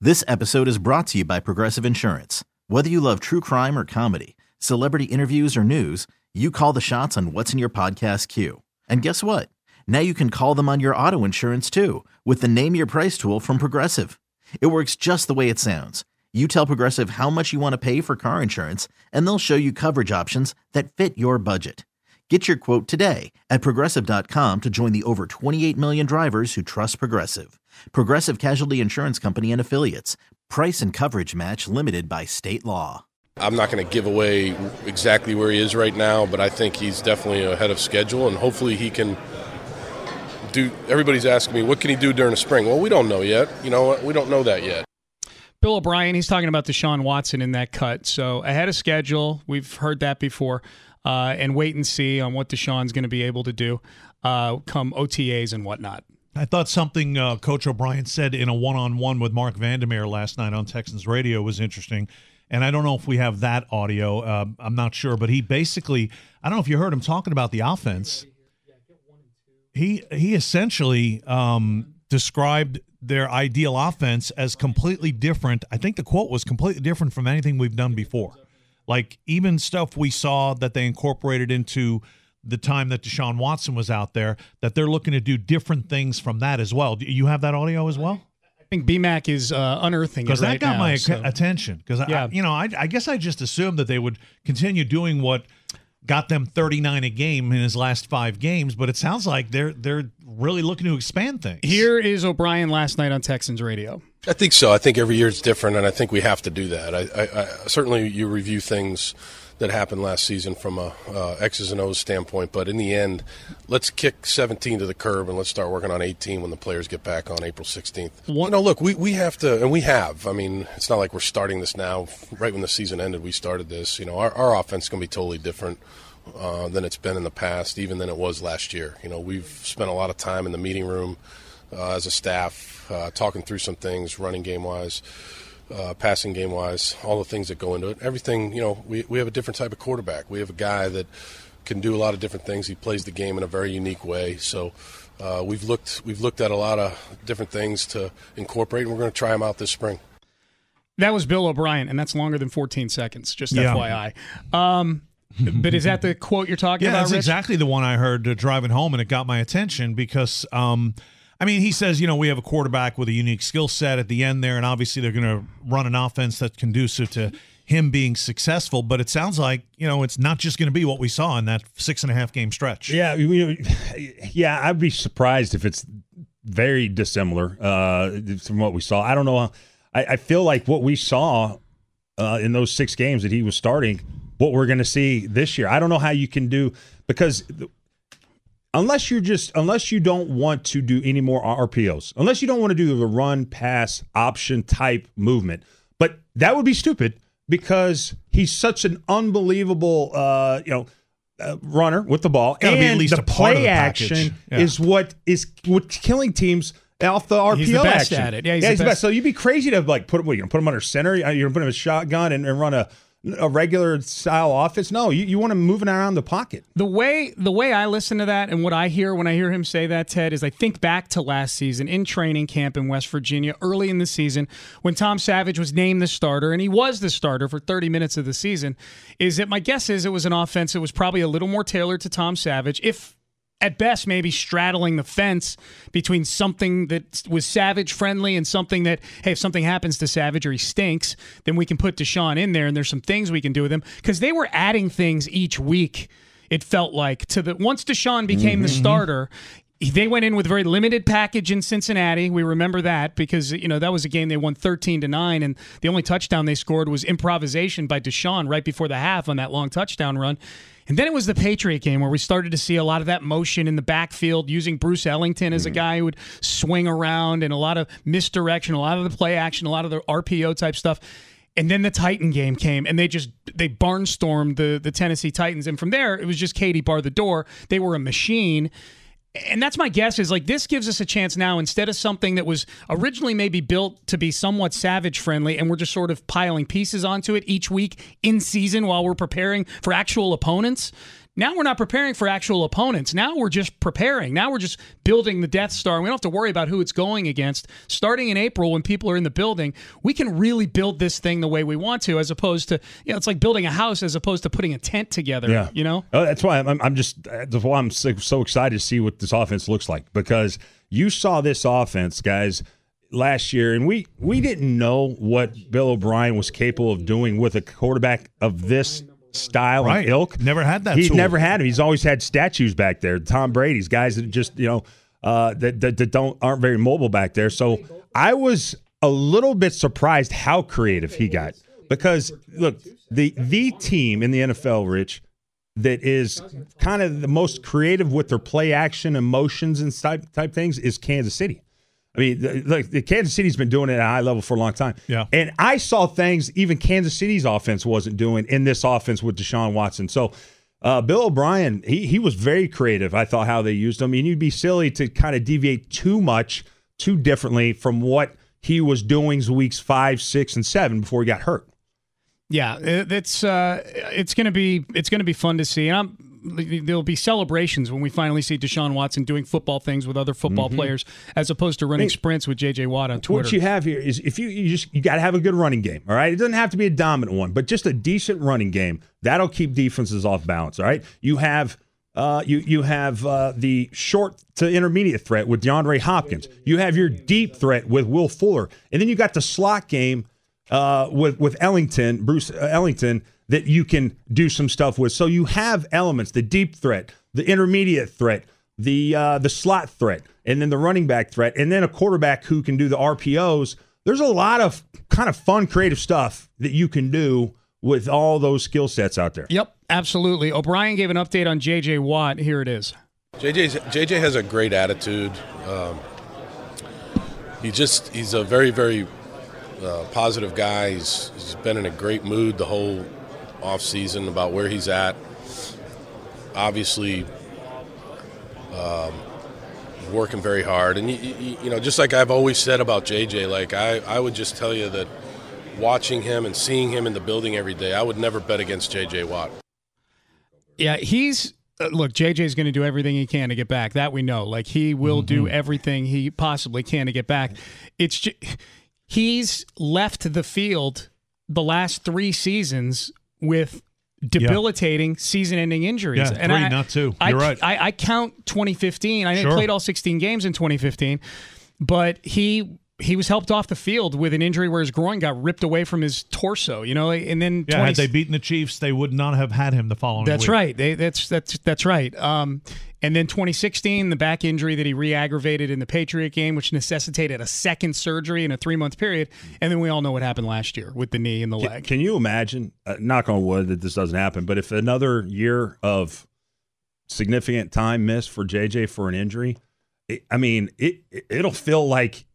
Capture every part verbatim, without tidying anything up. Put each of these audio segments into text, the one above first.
This episode is brought to you by Progressive Insurance. Whether you love true crime or comedy, celebrity interviews or news, you call the shots on what's in your podcast queue. And guess what? Now you can call them on your auto insurance too with the Name Your Price tool from Progressive. It works just the way it sounds. You tell Progressive how much you want to pay for car insurance, and they'll show you coverage options that fit your budget. Get your quote today at Progressive dot com to join the over twenty-eight million drivers who trust Progressive. Progressive Casualty Insurance Company and Affiliates. Price and coverage match limited by state law. I'm not going to give away exactly where he is right now, but I think he's definitely ahead of schedule, and hopefully he can do. Everybody's asking me, what can he do during the spring? Well, we don't know yet. You know, we don't know that yet. Bill O'Brien, he's talking about Deshaun Watson in that cut. So ahead of schedule, we've heard that before, uh, and wait and see on what Deshaun's going to be able to do uh, come O T As and whatnot. I thought something uh, Coach O'Brien said in a one-on-one with Mark Vandermeer last night on Texans radio was interesting. And I don't know if we have that audio. Uh, I'm not sure. But he basically, I don't know if you heard him talking about the offense. He, he essentially um, described their ideal offense as completely different. I think the quote was completely different from anything we've done before. Like even stuff we saw that they incorporated into the time that Deshaun Watson was out there, that they're looking to do different things from that as well. Do you have that audio as well? I think B MAC is uh, unearthing it right now. Because that got now, my so. attention. Because, yeah. you know, I, I guess I just assumed that they would continue doing what got them thirty-nine a game in his last five games, but it sounds like they're they're really looking to expand things. Here is O'Brien last night on Texans radio. I think so. I think every year it's different, and I think we have to do that. I, I, I certainly you review things that happened last season from a uh, X's and O's standpoint, but in the end, let's kick seventeen to the curb and let's start working on eighteen when the players get back on April sixteenth. What? You know, look, we, we have to, and we have. I mean, it's not like we're starting this now. Right when the season ended, we started this. You know, our, our offense is going to be totally different uh, than it's been in the past, even than it was last year. You know, we've spent a lot of time in the meeting room uh, as a staff uh, talking through some things, running game-wise. Uh, passing game-wise, all the things that go into it. Everything, you know, we, we have a different type of quarterback. We have a guy that can do a lot of different things. He plays the game in a very unique way. So uh, we've looked we've looked at a lot of different things to incorporate, and we're going to try them out this spring. That was Bill O'Brien, and that's longer than fourteen seconds, just yeah. F Y I. Um, but is that the quote you're talking yeah, about, that's Rich? exactly the one I heard uh, driving home, and it got my attention because um, – I mean, he says, you know, we have a quarterback with a unique skill set at the end there, and obviously they're going to run an offense that's conducive to him being successful. But it sounds like, you know, it's not just going to be what we saw in that six and a half game stretch. Yeah, yeah, I'd be surprised if it's very dissimilar uh, from what we saw. I don't know. I, I feel like what we saw uh, in those six games that he was starting, what we're going to see this year. I don't know how you can do because – Unless you're just, unless you don't want to do any more R P Os, unless you don't want to do the run, pass, option type movement, but that would be stupid because he's such an unbelievable, uh, you know, uh, runner with the ball, Gotta and be at least the a part of play the action yeah. is what is what's killing teams off the R P O he's the best action. at it. Yeah, he's, yeah, the, he's best. the best. So you'd be crazy to like put him, what, you know, put him under center, you're gonna put him in a shotgun and, and run a. a regular style offense. No, you, you want him moving around the pocket. The way the way I listen to that and what I hear when I hear him say that, Ted, is I think back to last season in training camp in West Virginia early in the season when Tom Savage was named the starter, and he was the starter for thirty minutes of the season, is that my guess is it was an offense that was probably a little more tailored to Tom Savage, if at best maybe straddling the fence between something that was Savage friendly and something that, hey, if something happens to Savage or he stinks, then we can put Deshaun in there and there's some things we can do with him. Because they were adding things each week, it felt like, to the once Deshaun became mm-hmm. the starter, they went in with a very limited package in Cincinnati. We remember that because, you know, that was a game they won thirteen to nine, and the only touchdown they scored was improvisation by Deshaun right before the half on that long touchdown run. And then it was the Patriot game where we started to see a lot of that motion in the backfield, using Bruce Ellington as a guy who would swing around, and a lot of misdirection, a lot of the play action, a lot of the R P O type stuff. And then the Titan game came, and they just they barnstormed the the Tennessee Titans. And from there, it was just Katie bar the door. They were a machine. And that's my guess, is like this gives us a chance now, instead of something that was originally maybe built to be somewhat Savage friendly, and we're just sort of piling pieces onto it each week in season while we're preparing for actual opponents. Now we're not preparing for actual opponents. Now we're just preparing. Now we're just building the Death Star. We don't have to worry about who it's going against. Starting in April, when people are in the building, we can really build this thing the way we want to, as opposed to, you know, it's like building a house as opposed to putting a tent together. Yeah. You know? Oh, that's why I'm, I'm just that's why I'm so, so excited to see what this offense looks like, because you saw this offense, guys, last year, and we we didn't know what Bill O'Brien was capable of doing with a quarterback of this style Right. and ilk. Never had that He's tool. never had him. He's always had statues back there. Tom Brady's guys that just, you know, uh, that, that that don't aren't very mobile back there. So I was a little bit surprised how creative he got, because look, the the team in the N F L, Rich, that is kind of the most creative with their play action and motions and type type things is Kansas City. I mean, the, like the Kansas City's been doing it at a high level for a long time. Yeah. And I saw things even Kansas City's offense wasn't doing in this offense with Deshaun Watson. So uh, Bill O'Brien, he he was very creative, I thought, how they used him. I mean, you'd be silly to kind of deviate too much, too differently from what he was doing weeks five, six, and seven before he got hurt. Yeah, it, it's uh, it's gonna be it's gonna be fun to see. And I'm, there'll be celebrations when we finally see Deshaun Watson doing football things with other football mm-hmm. players, as opposed to running I mean, sprints with J J Watt on Twitter. What you have here is if you you just you got to have a good running game. All right, it doesn't have to be a dominant one, but just a decent running game that'll keep defenses off balance. All right, you have. Uh, you you have uh, the short to intermediate threat with DeAndre Hopkins. You have your deep threat with Will Fuller, and then you got the slot game uh, with with Ellington, Bruce Ellington, that you can do some stuff with. So you have elements: the deep threat, the intermediate threat, the uh, the slot threat, and then the running back threat, and then a quarterback who can do the R P Os. There's a lot of kind of fun, creative stuff that you can do with all those skill sets out there. Yep, absolutely. O'Brien gave an update on J J Watt. Here it is. J J's, J J has a great attitude. Um, he just he's a very, very uh, positive guy. He's, he's been in a great mood the whole offseason about where he's at. Obviously, um, working very hard. And, you, you, you know, just like I've always said about J J, like I, I would just tell you that watching him and seeing him in the building every day, I would never bet against J J Watt. Yeah, he's uh, look, J J's going to do everything he can to get back. That we know. Like, he will mm-hmm. do everything he possibly can to get back. It's just, he's left the field the last three seasons with debilitating yeah. season-ending injuries. Yeah, and three, I, not two. You're I, right. I, I count twenty fifteen. I sure. played all sixteen games in twenty fifteen, but he he was helped off the field with an injury where his groin got ripped away from his torso, you know, and then yeah, twenty had they beaten the Chiefs, they would not have had him the following That's week. right. They, that's that's that's right. Um, and then twenty sixteen, the back injury that he re-aggravated in the Patriot game, which necessitated a second surgery in a three-month period. And then we all know what happened last year with the knee and the can, leg. Can you imagine, uh, knock on wood, that this doesn't happen, but if another year of significant time missed for J J for an injury, it, I mean, it, it it'll feel like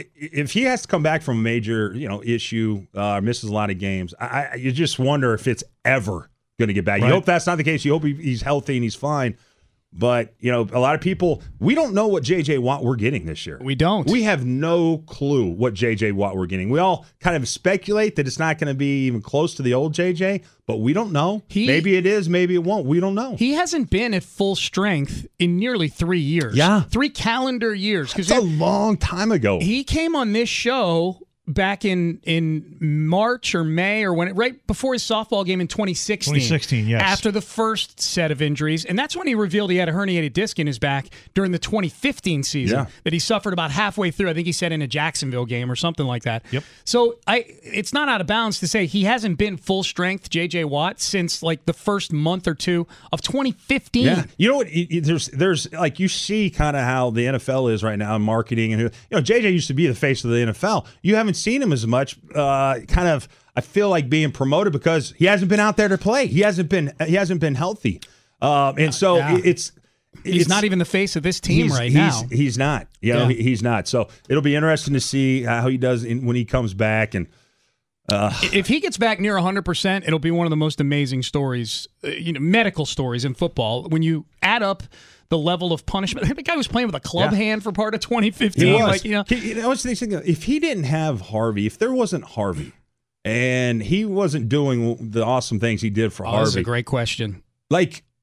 if he has to come back from a major, you know, issue, uh, misses a lot of games, I, I you just wonder if it's ever going to get back. Right. You hope that's not the case. You hope he, he's healthy and he's fine. But, you know, a lot of people, we don't know what J J Watt we're getting this year. We don't. We have no clue what J J Watt we're getting. We all kind of speculate that it's not going to be even close to the old J J, but we don't know. He, maybe it is, maybe it won't. We don't know. He hasn't been at full strength in nearly three years. Yeah. Three calendar years. That's a long time ago. He came on this show back in, in March or May or when it, right before his softball game in twenty sixteen. twenty sixteen, yes. After the first set of injuries. And that's when he revealed he had a herniated disc in his back during the twenty fifteen season yeah. that he suffered about halfway through. I think he said in a Jacksonville game or something like that. Yep. So I, it's not out of bounds to say he hasn't been full strength J J Watt since like the first month or two of twenty fifteen. Yeah. You know what? There's, there's like you see kind of how the N F L is right now in marketing. And, you know, J J used to be the face of the N F L. You haven't seen him as much, uh, kind of, I feel like being promoted because he hasn't been out there to play. He hasn't been, he hasn't been healthy. Um, and so yeah. it's, He's it's, not even the face of this team he's, right he's, now. He's not. You know, yeah. he, he's not. So it'll be interesting to see how he does in, when he comes back. And uh, if he gets back near one hundred percent, it'll be one of the most amazing stories, uh, you know, medical stories in football. When you add up the level of punishment, the guy was playing with a club yeah. hand for part of twenty fifteen. He was. Like, you know, you know, what's the thing? If he didn't have Harvey, if there wasn't Harvey, and he wasn't doing the awesome things he did for oh, Harvey, that's a great question. Like,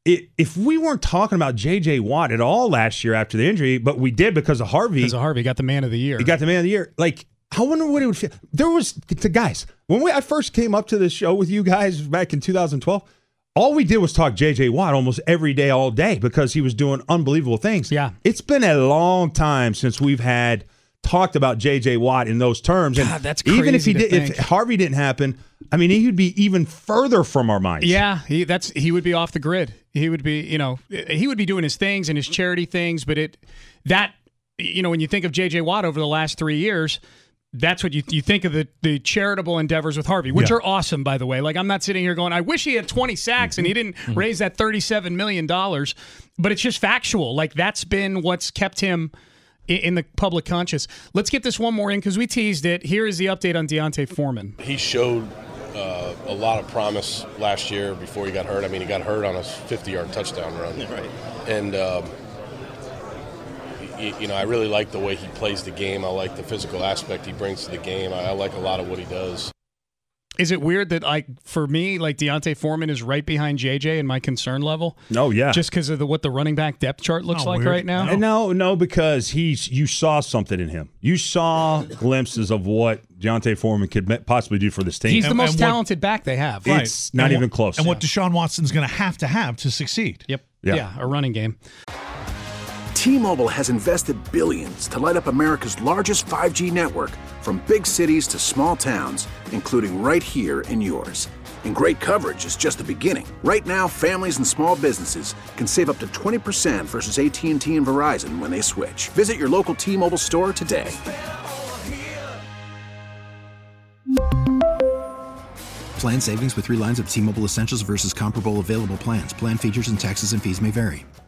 it, if we weren't talking about J J. Watt at all last year after the injury, but we did because of Harvey. Because of Harvey got the man of the year. He got the man of the year. Like, I wonder what it would feel. There was, the guys, when we I first came up to this show with you guys back in two thousand twelve, all we did was talk J J. Watt almost every day, all day, because he was doing unbelievable things. Yeah. It's been a long time since we've had talked about J J. Watt in those terms. And God, that's crazy even if he to did, think. if Harvey didn't happen, I mean, he would be even further from our minds. Yeah, he that's he would be off the grid. He would be, you know, he would be doing his things and his charity things, but it that you know, when you think of J J. Watt over the last three years, that's what you you think of the the charitable endeavors with Harvey, which Yeah. are awesome, by the way. Like, I'm not sitting here going, I wish he had twenty sacks Mm-hmm. and he didn't mm-hmm. raise that thirty-seven million dollars, but it's just factual. Like, that's been what's kept him in, in the public conscious. Let's get this one more in because we teased it. Here is the update on D'Onta Foreman. He showed uh, a lot of promise last year before he got hurt. I mean, he got hurt on a fifty-yard touchdown run. Right. And, um, y- you know, I really like the way he plays the game. I like the physical aspect he brings to the game. I, I like a lot of what he does. Is it weird that, like, for me, like, D'Onta Foreman is right behind J J in my concern level? No, yeah. Just because of the, what the running back depth chart looks Not like weird. right now? And no, no, because he's you saw something in him. You saw glimpses of what D'Onta Foreman could me- possibly do for this team. He's the And- most and what- talented back they have. Right. It's not And even what- close. And what Deshaun Watson's going to have to have to succeed. Yep. Yeah. Yeah. a running game. T-Mobile has invested billions to light up America's largest five G network, from big cities to small towns, including right here in yours. And great coverage is just the beginning. Right now, families and small businesses can save up to twenty percent versus A T and T and Verizon when they switch. Visit your local T-Mobile store today. Plan savings with three lines of T-Mobile Essentials versus comparable available plans. Plan features and taxes and fees may vary.